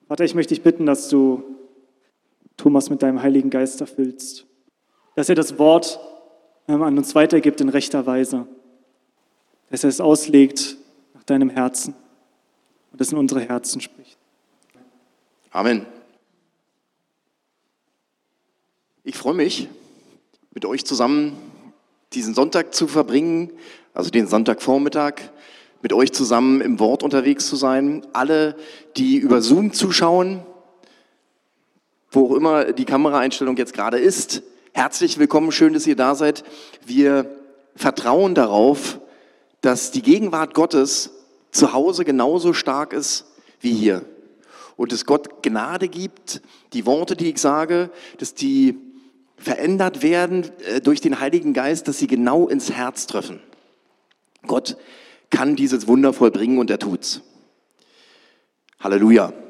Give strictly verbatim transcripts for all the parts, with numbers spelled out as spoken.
Vater, ich möchte dich bitten, dass du Thomas mit deinem Heiligen Geist erfüllst, dass er das Wort ähm, an uns weitergibt in rechter Weise, dass er es auslegt nach deinem Herzen und es in unsere Herzen spricht. Amen. Ich freue mich, mit euch zusammen diesen Sonntag zu verbringen, also den Sonntagvormittag, mit euch zusammen im Wort unterwegs zu sein. Alle, die über Zoom zuschauen, wo auch immer die Kameraeinstellung jetzt gerade ist, herzlich willkommen, schön, dass ihr da seid. Wir vertrauen darauf, dass die Gegenwart Gottes zu Hause genauso stark ist wie hier. Und dass Gott Gnade gibt, die Worte, die ich sage, dass die verändert werden durch den Heiligen Geist, dass sie genau ins Herz treffen. Gott kann dieses Wunder vollbringen und er tut's. Halleluja.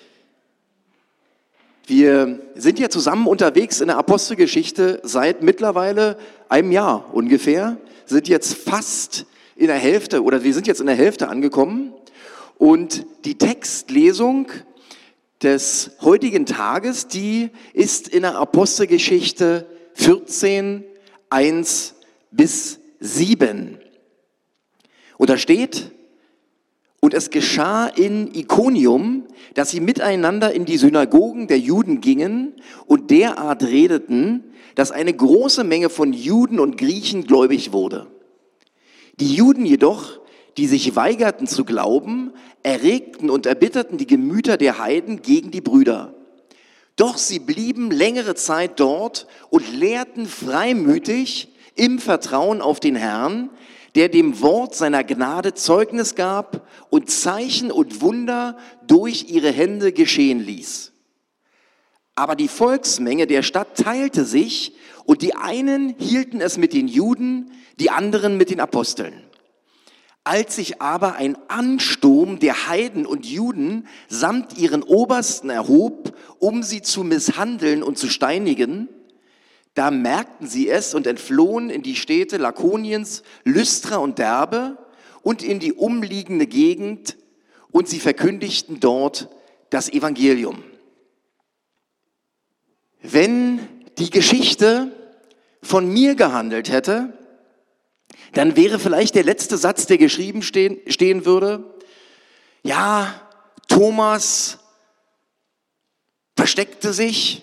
Wir sind ja zusammen unterwegs in der Apostelgeschichte seit mittlerweile einem Jahr ungefähr, sind jetzt fast in der Hälfte oder wir sind jetzt in der Hälfte angekommen und die Textlesung des heutigen Tages, die ist in der Apostelgeschichte vierzehn, eins bis sieben. Und da steht, und es geschah in Ikonium, dass sie miteinander in die Synagogen der Juden gingen und derart redeten, dass eine große Menge von Juden und Griechen gläubig wurde. Die Juden jedoch, die sich weigerten zu glauben, erregten und erbitterten die Gemüter der Heiden gegen die Brüder. Doch sie blieben längere Zeit dort und lehrten freimütig im Vertrauen auf den Herrn, der dem Wort seiner Gnade Zeugnis gab und Zeichen und Wunder durch ihre Hände geschehen ließ. Aber die Volksmenge der Stadt teilte sich und die einen hielten es mit den Juden, die anderen mit den Aposteln. Als sich aber ein Ansturm der Heiden und Juden samt ihren Obersten erhob, um sie zu misshandeln und zu steinigen, da merkten sie es und entflohen in die Städte Lakoniens, Lystra und Derbe und in die umliegende Gegend und sie verkündigten dort das Evangelium. Wenn die Geschichte von mir gehandelt hätte, dann wäre vielleicht der letzte Satz, der geschrieben stehen, stehen würde, ja, Thomas versteckte sich,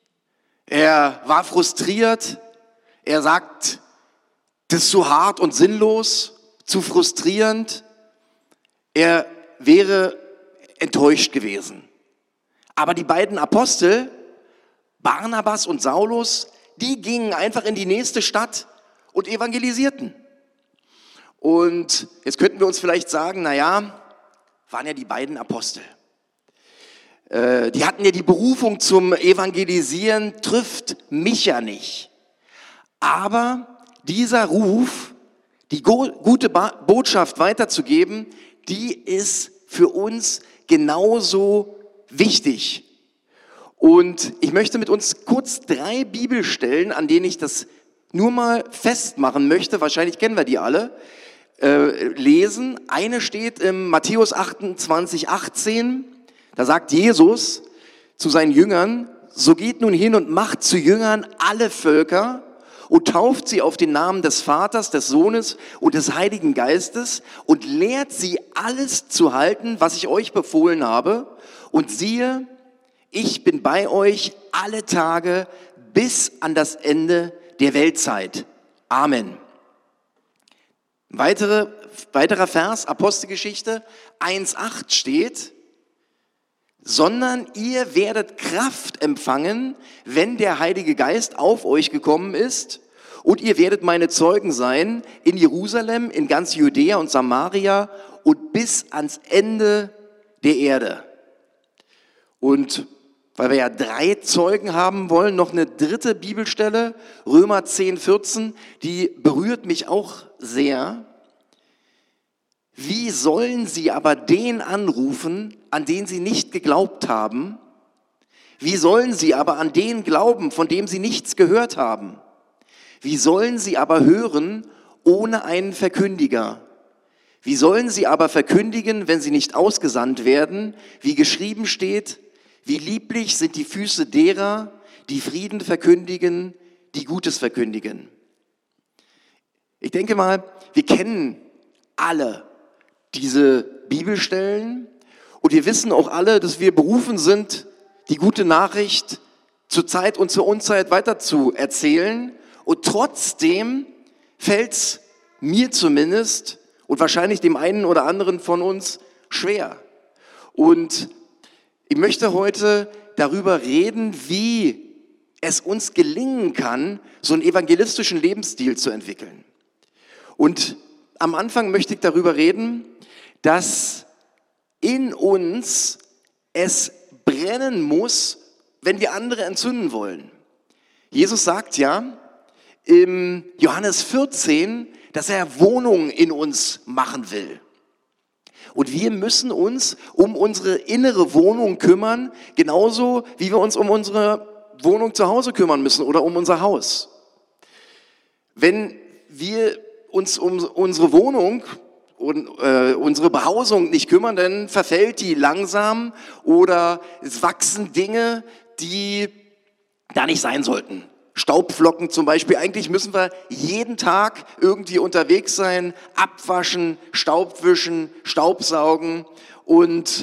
er war frustriert, er sagt, das ist zu hart und sinnlos, zu frustrierend, er wäre enttäuscht gewesen. Aber die beiden Apostel, Barnabas und Saulus, die gingen einfach in die nächste Stadt und evangelisierten. Und jetzt könnten wir uns vielleicht sagen, naja, waren ja die beiden Apostel. Äh, die hatten ja die Berufung zum Evangelisieren, trifft mich ja nicht. Aber dieser Ruf, die go- gute ba- Botschaft weiterzugeben, die ist für uns genauso wichtig. Und ich möchte mit uns kurz drei Bibelstellen, an denen ich das nur mal festmachen möchte, wahrscheinlich kennen wir die alle, äh, lesen. Eine steht im Matthäus achtundzwanzig, achtzehn, da sagt Jesus zu seinen Jüngern, so geht nun hin und macht zu Jüngern alle Völker und tauft sie auf den Namen des Vaters, des Sohnes und des Heiligen Geistes und lehrt sie alles zu halten, was ich euch befohlen habe. Und siehe, ich bin bei euch alle Tage bis an das Ende der Weltzeit. Amen. Weitere, weiterer Vers, Apostelgeschichte eins acht steht, sondern ihr werdet Kraft empfangen, wenn der Heilige Geist auf euch gekommen ist, und ihr werdet meine Zeugen sein in Jerusalem, in ganz Judäa und Samaria und bis ans Ende der Erde. Und weil wir ja drei Zeugen haben wollen, noch eine dritte Bibelstelle, Römer zehn, vierzehn, die berührt mich auch sehr. Wie sollen sie aber den anrufen, an den sie nicht geglaubt haben? Wie sollen sie aber an den glauben, von dem sie nichts gehört haben? Wie sollen sie aber hören ohne einen Verkündiger? Wie sollen sie aber verkündigen, wenn sie nicht ausgesandt werden? Wie geschrieben steht, wie lieblich sind die Füße derer, die Frieden verkündigen, die Gutes verkündigen. Ich denke mal, wir kennen alle diese Bibelstellen und wir wissen auch alle, dass wir berufen sind, die gute Nachricht zur Zeit und zur Unzeit weiter zu erzählen. Und trotzdem fällt es mir zumindest und wahrscheinlich dem einen oder anderen von uns schwer. Und ich möchte heute darüber reden, wie es uns gelingen kann, so einen evangelistischen Lebensstil zu entwickeln. Und am Anfang möchte ich darüber reden, dass in uns es brennen muss, wenn wir andere entzünden wollen. Jesus sagt ja im Johannes vierzehn, dass er Wohnung in uns machen will. Und wir müssen uns um unsere innere Wohnung kümmern, genauso wie wir uns um unsere Wohnung zu Hause kümmern müssen oder um unser Haus. Wenn wir uns um unsere Wohnung und äh, unsere Behausung nicht kümmern, dann verfällt die langsam oder es wachsen Dinge, die da nicht sein sollten. Staubflocken zum Beispiel. Eigentlich müssen wir jeden Tag irgendwie unterwegs sein, abwaschen, Staub wischen, Staubsaugen. Und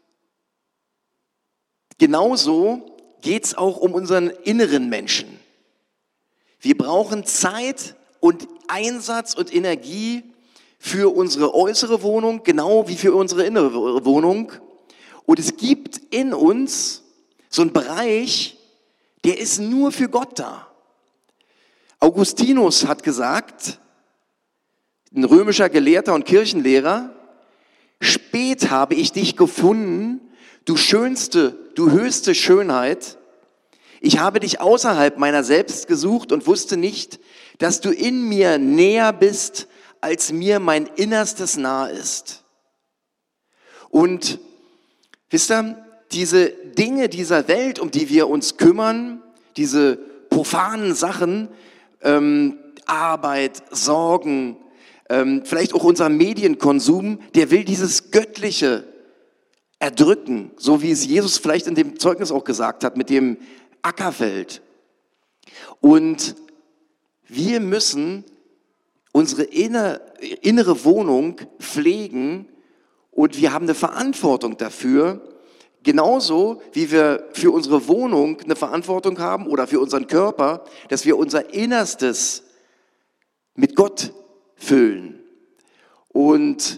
genauso geht es auch um unseren inneren Menschen. Wir brauchen Zeit und Einsatz und Energie für unsere äußere Wohnung, genau wie für unsere innere Wohnung. Und es gibt in uns so einen Bereich, der ist nur für Gott da. Augustinus hat gesagt, ein römischer Gelehrter und Kirchenlehrer, spät habe ich dich gefunden, du schönste, du höchste Schönheit. Ich habe dich außerhalb meiner selbst gesucht und wusste nicht, dass du in mir näher bist, als mir mein Innerstes nahe ist. Und wisst ihr, diese Dinge dieser Welt, um die wir uns kümmern, diese profanen Sachen, ähm, Arbeit, Sorgen, ähm, vielleicht auch unser Medienkonsum, der will dieses Göttliche erdrücken, so wie es Jesus vielleicht in dem Zeugnis auch gesagt hat, mit dem Ackerfeld. Und wir müssen unsere inner, innere Wohnung pflegen und wir haben eine Verantwortung dafür, genauso wie wir für unsere Wohnung eine Verantwortung haben oder für unseren Körper, dass wir unser Innerstes mit Gott füllen. Und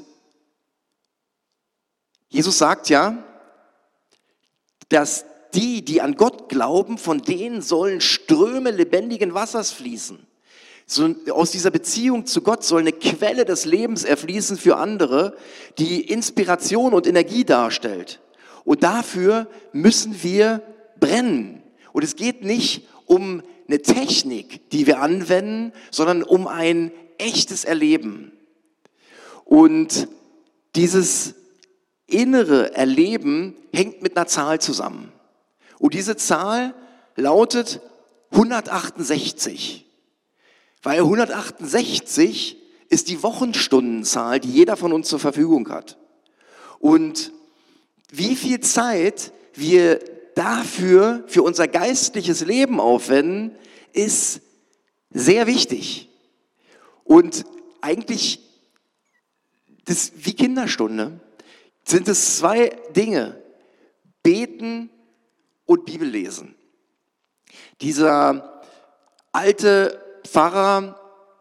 Jesus sagt ja, dass die, die an Gott glauben, von denen sollen Ströme lebendigen Wassers fließen. So, aus dieser Beziehung zu Gott soll eine Quelle des Lebens erfließen für andere, die Inspiration und Energie darstellt. Und dafür müssen wir brennen. Und es geht nicht um eine Technik, die wir anwenden, sondern um ein echtes Erleben. Und dieses innere Erleben hängt mit einer Zahl zusammen. Und diese Zahl lautet hundertachtundsechzig. Weil hundertachtundsechzig ist die Wochenstundenzahl, die jeder von uns zur Verfügung hat. Und wie viel Zeit wir dafür, für unser geistliches Leben aufwenden, ist sehr wichtig. Und eigentlich, das wie Kinderstunde, sind es zwei Dinge: Beten und Bibel lesen. Dieser alte Pfarrer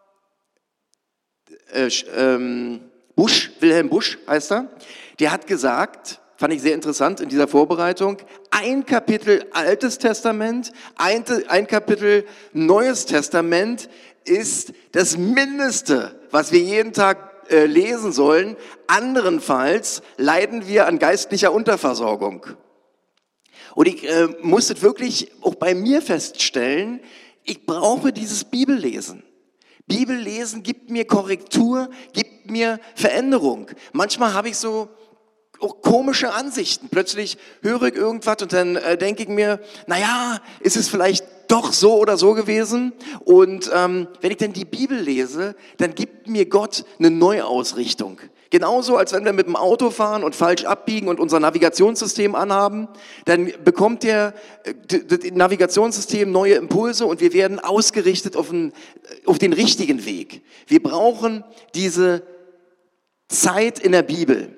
äh, ähm, Busch, Wilhelm Busch heißt er, der hat gesagt, fand ich sehr interessant in dieser Vorbereitung, ein Kapitel Altes Testament, ein, ein Kapitel Neues Testament ist das Mindeste, was wir jeden Tag äh, lesen sollen. Anderenfalls leiden wir an geistlicher Unterversorgung. Und ich äh, musste wirklich auch bei mir feststellen, ich brauche dieses Bibellesen. Bibellesen gibt mir Korrektur, gibt mir Veränderung. Manchmal habe ich so auch komische Ansichten. Plötzlich höre ich irgendwas und dann äh, denke ich mir, naja, ist es vielleicht doch so oder so gewesen? Und ähm, wenn ich dann die Bibel lese, dann gibt mir Gott eine Neuausrichtung. Genauso, als wenn wir mit dem Auto fahren und falsch abbiegen und unser Navigationssystem anhaben, dann bekommt der, das Navigationssystem neue Impulse und wir werden ausgerichtet auf den, auf den richtigen Weg. Wir brauchen diese Zeit in der Bibel.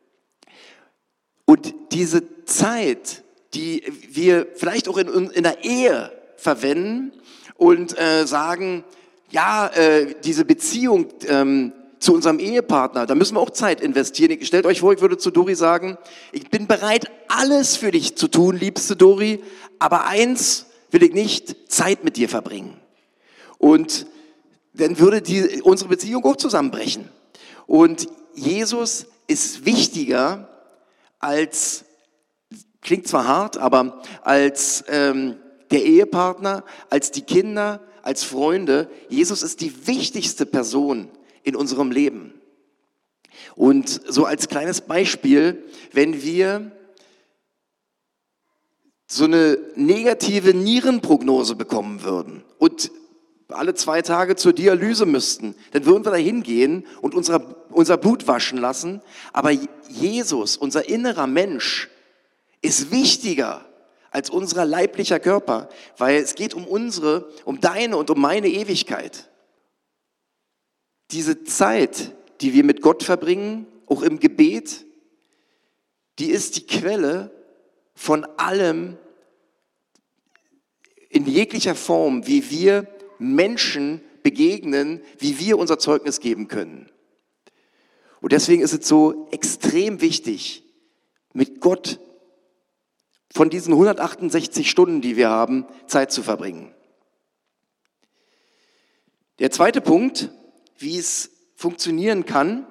Und diese Zeit, die wir vielleicht auch in, in der Ehe verwenden und äh, sagen, ja, äh, diese Beziehung ähm, zu unserem Ehepartner, da müssen wir auch Zeit investieren. Stellt euch vor, ich würde zu Dori sagen, ich bin bereit, alles für dich zu tun, liebste Dori, aber eins will ich nicht, Zeit mit dir verbringen. Und dann würde die, unsere Beziehung auch zusammenbrechen. Und Jesus ist wichtiger als, klingt zwar hart, aber als ähm, der Ehepartner, als die Kinder, als Freunde. Jesus ist die wichtigste Person in unserem Leben. Und so als kleines Beispiel, wenn wir so eine negative Nierenprognose bekommen würden und alle zwei Tage zur Dialyse müssten, dann würden wir da hingehen und unser, unser Blut waschen lassen. Aber Jesus, unser innerer Mensch, ist wichtiger als unser leiblicher Körper, weil es geht um unsere, um deine und um meine Ewigkeit. Diese Zeit, die wir mit Gott verbringen, auch im Gebet, die ist die Quelle von allem in jeglicher Form, wie wir Menschen begegnen, wie wir unser Zeugnis geben können. Und deswegen ist es so extrem wichtig, mit Gott von diesen hundertachtundsechzig Stunden, die wir haben, Zeit zu verbringen. Der zweite Punkt, wie es funktionieren kann,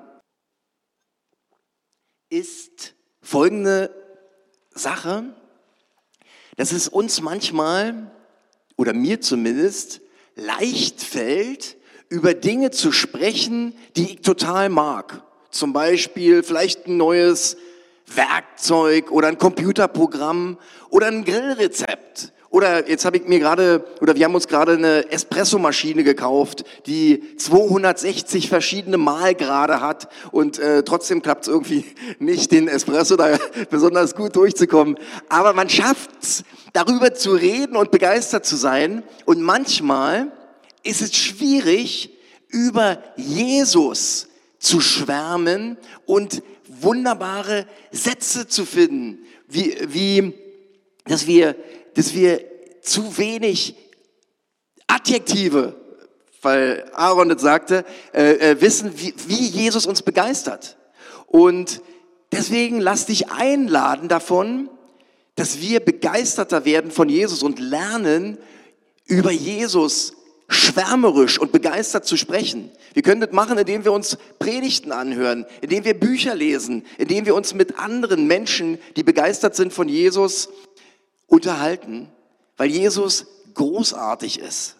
ist folgende Sache, dass es uns manchmal, oder mir zumindest, leicht fällt, über Dinge zu sprechen, die ich total mag. Zum Beispiel vielleicht ein neues Werkzeug oder ein Computerprogramm oder ein Grillrezept. Oder jetzt habe ich mir gerade, oder wir haben uns gerade eine Espressomaschine gekauft, die zweihundertsechzig verschiedene Mahlgrade hat und äh, trotzdem klappt es irgendwie nicht, den Espresso da besonders gut durchzukommen. Aber man schafft es, darüber zu reden und begeistert zu sein. Und manchmal ist es schwierig, über Jesus zu schwärmen und wunderbare Sätze zu finden, wie, wie dass wir dass wir zu wenig Adjektive, weil Aaron das sagte, äh, äh, wissen, wie, wie Jesus uns begeistert. Und deswegen lass dich einladen davon, dass wir begeisterter werden von Jesus und lernen, über Jesus schwärmerisch und begeistert zu sprechen. Wir können das machen, indem wir uns Predigten anhören, indem wir Bücher lesen, indem wir uns mit anderen Menschen, die begeistert sind von Jesus, unterhalten, weil Jesus großartig ist.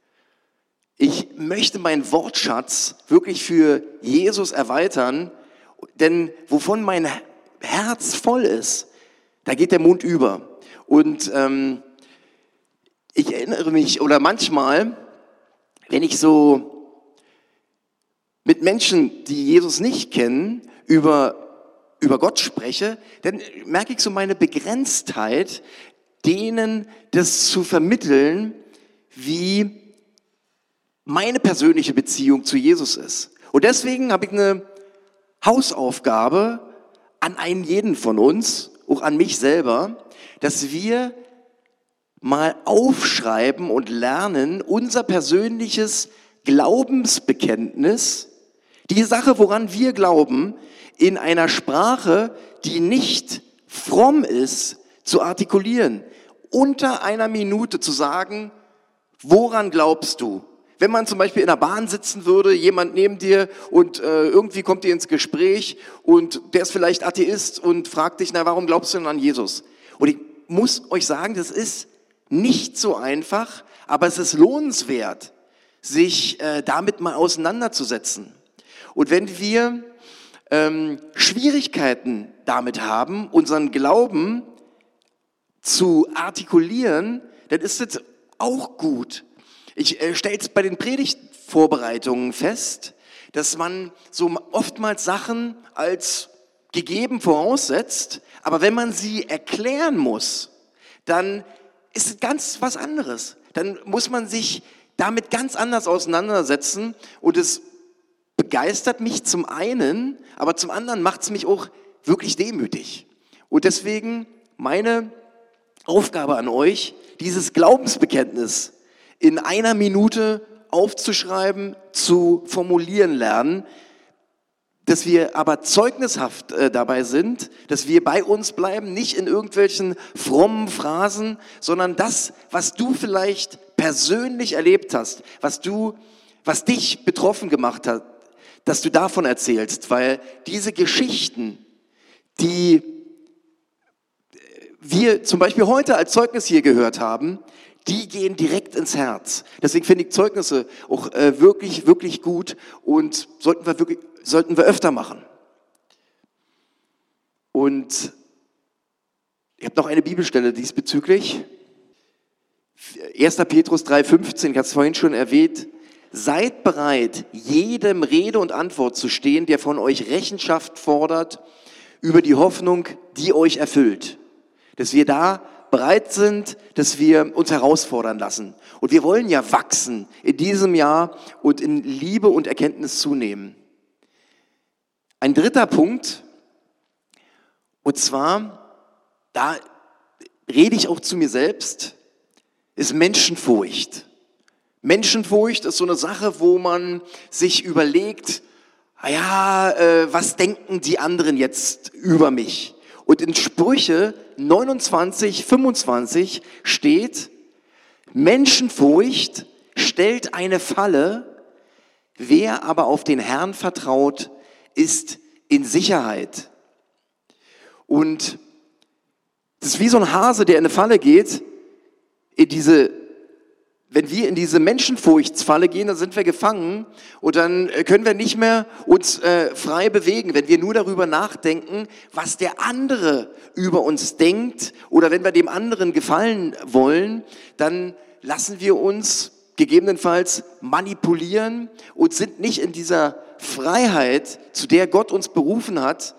Ich möchte meinen Wortschatz wirklich für Jesus erweitern, denn wovon mein Herz voll ist, da geht der Mund über. Und ähm, ich erinnere mich, oder manchmal, wenn ich so mit Menschen, die Jesus nicht kennen, über, über Gott spreche, dann merke ich so meine Begrenztheit, denen das zu vermitteln, wie meine persönliche Beziehung zu Jesus ist. Und deswegen habe ich eine Hausaufgabe an einen jeden von uns, auch an mich selber, dass wir mal aufschreiben und lernen, unser persönliches Glaubensbekenntnis, die Sache, woran wir glauben, in einer Sprache, die nicht fromm ist, zu artikulieren. Unter einer Minute zu sagen, woran glaubst du? Wenn man zum Beispiel in der Bahn sitzen würde, jemand neben dir und äh, irgendwie kommt dir ins Gespräch und der ist vielleicht Atheist und fragt dich, na, warum glaubst du denn an Jesus? Und ich muss euch sagen, das ist nicht so einfach, aber es ist lohnenswert, sich äh, damit mal auseinanderzusetzen. Und wenn wir ähm, Schwierigkeiten damit haben, unseren Glauben zu artikulieren, dann ist es auch gut. Ich äh, stelle es bei den Predigtvorbereitungen fest, dass man so oftmals Sachen als gegeben voraussetzt, aber wenn man sie erklären muss, dann ist es ganz was anderes. Dann muss man sich damit ganz anders auseinandersetzen und es begeistert mich zum einen, aber zum anderen macht es mich auch wirklich demütig. Und deswegen meine Aufgabe an euch, dieses Glaubensbekenntnis in einer Minute aufzuschreiben, zu formulieren lernen, dass wir aber zeugnishaft äh, dabei sind, dass wir bei uns bleiben, nicht in irgendwelchen frommen Phrasen, sondern das, was du vielleicht persönlich erlebt hast, was du, was dich betroffen gemacht hat, dass du davon erzählst, weil diese Geschichten, die wir zum Beispiel heute als Zeugnis hier gehört haben, die gehen direkt ins Herz. Deswegen finde ich Zeugnisse auch äh, wirklich, wirklich gut und sollten wir wirklich, sollten wir öfter machen. Und ich habe noch eine Bibelstelle diesbezüglich. erster Petrus drei fünfzehn, ich habe es vorhin schon erwähnt. Seid bereit, jedem Rede und Antwort zu stehen, der von euch Rechenschaft fordert über die Hoffnung, die euch erfüllt. Dass wir da bereit sind, dass wir uns herausfordern lassen. Und wir wollen ja wachsen in diesem Jahr und in Liebe und Erkenntnis zunehmen. Ein dritter Punkt, und zwar, da rede ich auch zu mir selbst, ist Menschenfurcht. Menschenfurcht ist so eine Sache, wo man sich überlegt, ja, äh, was denken die anderen jetzt über mich? Und in Sprüche neunundzwanzig, fünfundzwanzig steht, Menschenfurcht stellt eine Falle, wer aber auf den Herrn vertraut, ist in Sicherheit. Und das ist wie so ein Hase, der in eine Falle geht, in diese, wenn wir in diese Menschenfurchtsfalle gehen, dann sind wir gefangen und dann können wir nicht mehr uns äh, frei bewegen, wenn wir nur darüber nachdenken, was der andere über uns denkt oder wenn wir dem anderen gefallen wollen, dann lassen wir uns gegebenenfalls manipulieren und sind nicht in dieser Freiheit, zu der Gott uns berufen hat,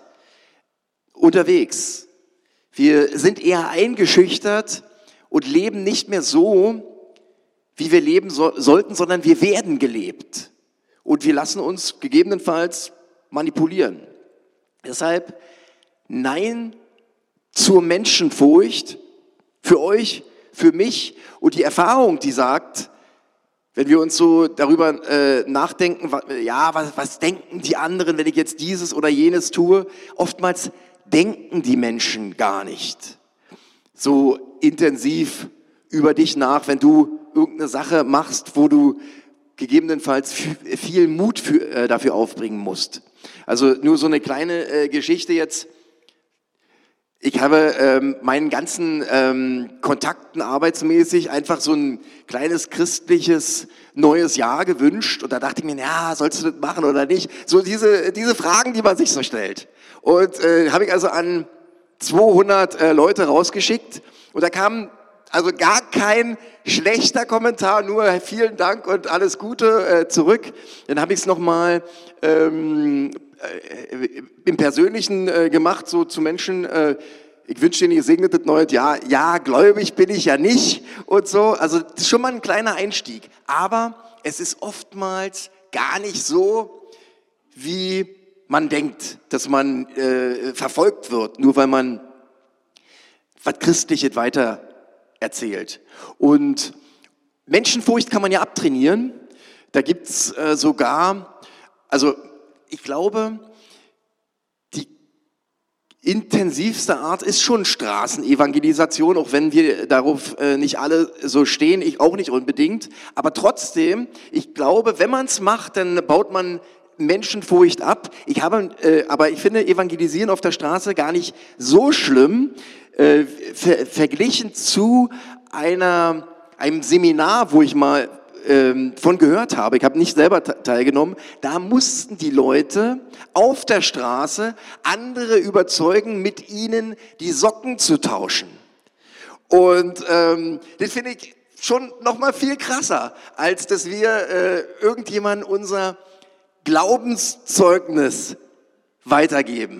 unterwegs. Wir sind eher eingeschüchtert und leben nicht mehr so, wie wir leben so, sollten, sondern wir werden gelebt. Und wir lassen uns gegebenenfalls manipulieren. Deshalb Nein zur Menschenfurcht für euch, für mich und die Erfahrung, die sagt, wenn wir uns so darüber äh, nachdenken, was, ja, was, was denken die anderen, wenn ich jetzt dieses oder jenes tue? Oftmals denken die Menschen gar nicht so intensiv über dich nach, wenn du irgendeine Sache machst, wo du gegebenenfalls viel Mut für, äh, dafür aufbringen musst. Also nur so eine kleine äh, Geschichte jetzt. Ich habe ähm, meinen ganzen ähm, Kontakten arbeitsmäßig einfach so ein kleines christliches neues Jahr gewünscht und da dachte ich mir, ja, sollst du das machen oder nicht? So diese, diese Fragen, die man sich so stellt. Und äh, habe ich also an zweihundert äh, Leute rausgeschickt und da kam also gar kein schlechter Kommentar, nur vielen Dank und alles Gute äh, zurück. Dann habe ich es nochmal ähm, äh, im Persönlichen äh, gemacht, so zu Menschen, äh, ich wünsche dir ein gesegnetes neues Jahr. Ja, gläubig bin ich ja nicht und so. Also das ist schon mal ein kleiner Einstieg. Aber es ist oftmals gar nicht so, wie man denkt, dass man äh, verfolgt wird, nur weil man was Christliches weiter erzählt. Und Menschenfurcht kann man ja abtrainieren. Da gibt es äh, sogar, also ich glaube, die intensivste Art ist schon Straßenevangelisation, auch wenn wir darauf äh, nicht alle so stehen, ich auch nicht unbedingt. Aber trotzdem, ich glaube, wenn man es macht, dann baut man Menschenfurcht ab. Ich habe, äh, aber ich finde Evangelisieren auf der Straße gar nicht so schlimm, äh, ver verglichen zu einer, einem Seminar, wo ich mal ähm, von gehört habe. Ich habe nicht selber teilgenommen. Da mussten die Leute auf der Straße andere überzeugen, mit ihnen die Socken zu tauschen. Und ähm, das finde ich schon noch mal viel krasser, als dass wir äh, irgendjemanden unser Glaubenszeugnis weitergeben.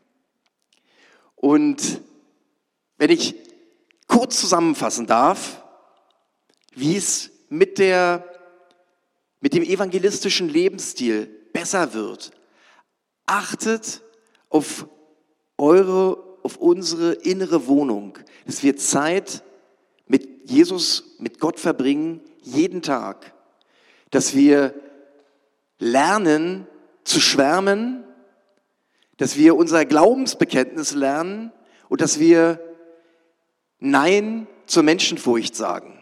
Und wenn ich kurz zusammenfassen darf, wie es mit, der, mit dem evangelistischen Lebensstil besser wird, achtet auf eure, auf unsere innere Wohnung, dass wir Zeit mit Jesus, mit Gott verbringen, jeden Tag, dass wir lernen zu schwärmen, dass wir unser Glaubensbekenntnis lernen und dass wir Nein zur Menschenfurcht sagen.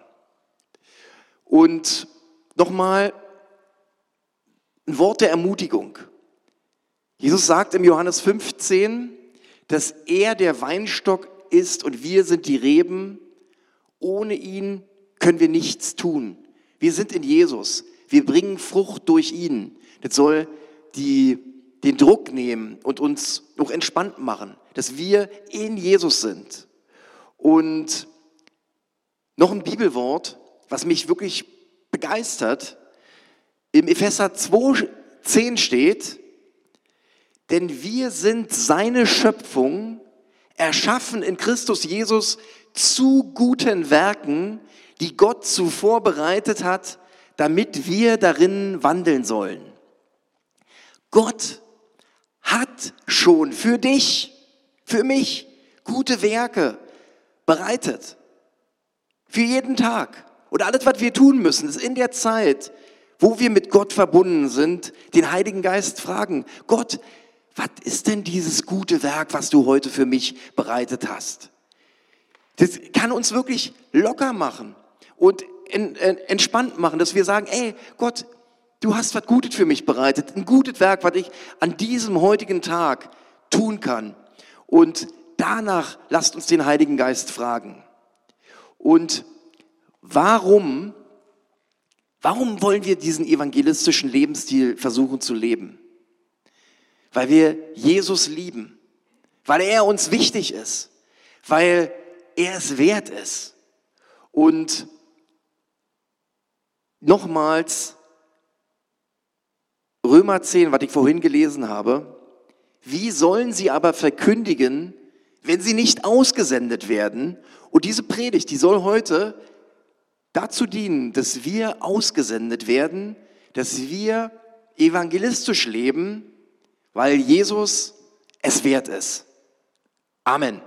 Und nochmal ein Wort der Ermutigung. Jesus sagt im Johannes fünfzehn, dass er der Weinstock ist und wir sind die Reben. Ohne ihn können wir nichts tun. Wir sind in Jesus. Wir bringen Frucht durch ihn. Das soll die, den Druck nehmen und uns noch entspannt machen, dass wir in Jesus sind. Und noch ein Bibelwort, was mich wirklich begeistert. Im Epheser zwei zehn steht, denn wir sind seine Schöpfung, erschaffen in Christus Jesus zu guten Werken, die Gott zuvor bereitet hat, damit wir darin wandeln sollen. Gott hat schon für dich, für mich gute Werke bereitet. Für jeden Tag. Und alles, was wir tun müssen, ist in der Zeit, wo wir mit Gott verbunden sind, den Heiligen Geist fragen, Gott, was ist denn dieses gute Werk, was du heute für mich bereitet hast? Das kann uns wirklich locker machen und entspannt machen, dass wir sagen, ey Gott, du hast was Gutes für mich bereitet, ein gutes Werk, was ich an diesem heutigen Tag tun kann. Und danach lasst uns den Heiligen Geist fragen. Und warum, warum wollen wir diesen evangelistischen Lebensstil versuchen zu leben? Weil wir Jesus lieben, weil er uns wichtig ist, weil er es wert ist. Und nochmals, Römer zehn, was ich vorhin gelesen habe, wie sollen sie aber verkündigen, wenn sie nicht ausgesendet werden? Und diese Predigt, die soll heute dazu dienen, dass wir ausgesendet werden, dass wir evangelistisch leben, weil Jesus es wert ist. Amen.